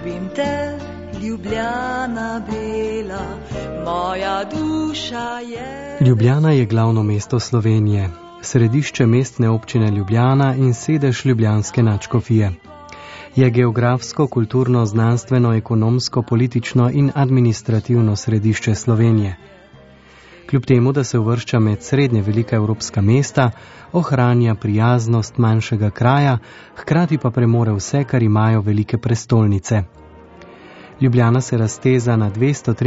Ljubim te, Ljubljana bela, moja duša je. Ljubljana je glavno mesto Slovenije, središče mestne občine Ljubljana in sedež ljubljanske nadškofije. Je geografsko, kulturno, znanstveno, ekonomsko, politično in administrativno središče Slovenije. Kljub temu, da se uvršča med srednje velika evropska mesta, ohranja prijaznost manjšega kraja, hkrati pa premore vse, kar imajo velike prestolnice. Ljubljana se razteza na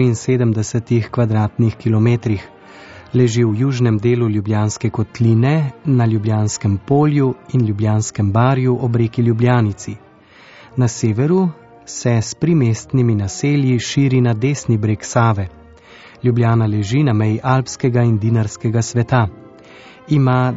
273 kvadratnih kilometrih. Leži v južnem delu Ljubljanske kotline, na Ljubljanskem polju in Ljubljanskem barju ob reki Ljubljanici. Na severu se s primestnimi naselji širi na desni breg Save. Ljubljana leži na meji alpskega in dinarskega sveta. Ima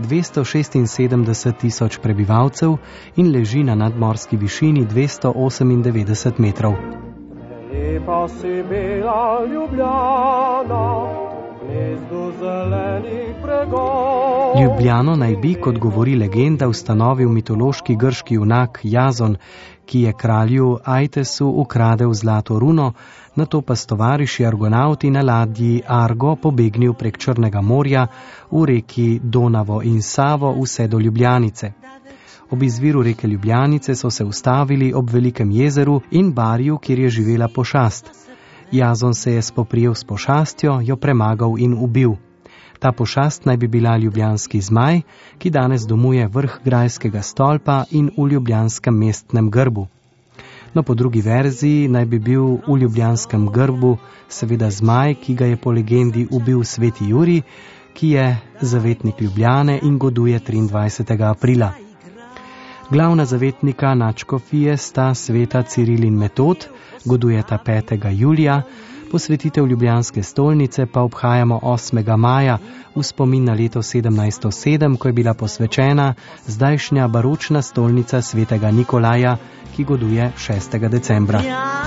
276 tisoč prebivalcev in leži na nadmorski višini 298 metrov. Lepa si bela Ljubljana, gnezdo zelenih bregov. Ljubljano naj bi, kot govori legenda, ustanovil mitološki grški junak Jazon, ki je kralju Ajtesu ukradel zlato runo, nato pa s tovariši argonauti na ladji Argo pobegnil prek Črnega morja v reki Donavo in Savo vse do Ljubljanice. Ob izviru reke Ljubljanice so se ustavili ob velikem jezeru in barju, kjer je živela pošast. Jazon se je spoprijel s pošastjo, jo premagal in ubil. Ta pošast naj bi bila ljubljanski zmaj, ki danes domuje vrh grajskega stolpa in v ljubljanskem mestnem grbu. No, po drugi verziji naj bi bil v ljubljanskem grbu seveda zmaj, ki ga je po legendi ubil sveti Jurij, ki je zavetnik Ljubljane in goduje 23. aprila. Glavna zavetnika nadškofije sta sveta Ciril in Metod, godujeta 5. julija, posvetitev ljubljanske stolnice pa obhajamo 8. maja v spomin na leto 1707, ko je bila posvečena zdajšnja baročna stolnica svetega Nikolaja, ki goduje 6. decembra.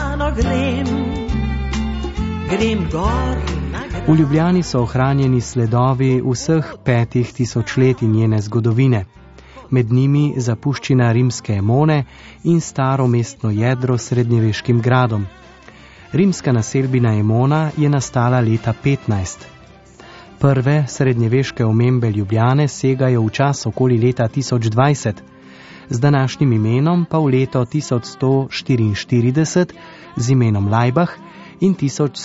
V Ljubljani so ohranjeni sledovi vseh 5 tisočletij njene zgodovine. Med njimi zapuščina rimske Emone in staro mestno jedro s srednjeveškim gradom. Rimska naselbina Emona je nastala leta 15. Prve srednjeveške omembe Ljubljane segajo v čas okoli leta 1020, z današnjim imenom pa v leto 1144 z imenom Laibach in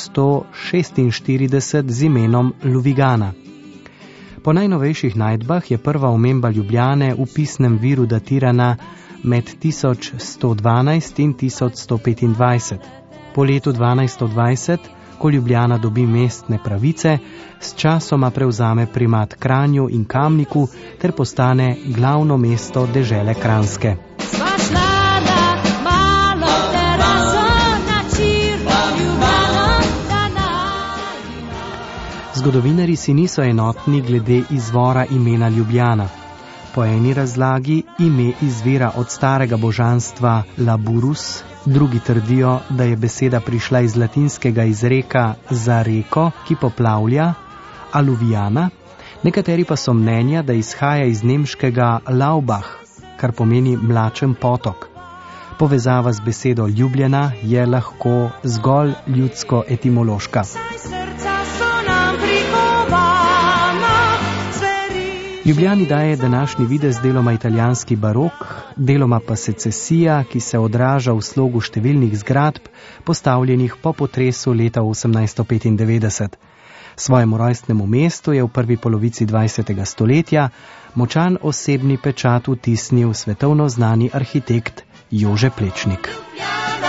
1146 z imenom Luvigana. Po najnovejših najdbah je prva omemba Ljubljane v pisnem viru datirana med 1112 in 1125. Po letu 1220, ko Ljubljana dobi mestne pravice, s časoma prevzame primat Kranju in Kamniku ter postane glavno mesto dežele Kranjske. Zgodovinarji si niso enotni glede izvora imena Ljubljana. Po eni razlagi ime izvira od starega božanstva Laburus, drugi trdijo, da je beseda prišla iz latinskega izreka za reko, ki poplavlja, aluviana, nekateri pa so mnenja, da izhaja iz nemškega Laubach, kar pomeni mlačen potok. Povezava z besedo ljubljena je lahko zgolj ljudsko etimološka. Ljubljani daje današnji videz deloma italijanski barok, deloma pa secesija, ki se odraža v slogu številnih zgradb, postavljenih po potresu leta 1895. Svojemu rojstnemu mestu je v prvi polovici 20. stoletja močan osebni pečat vtisnil svetovno znani arhitekt Jože Plečnik.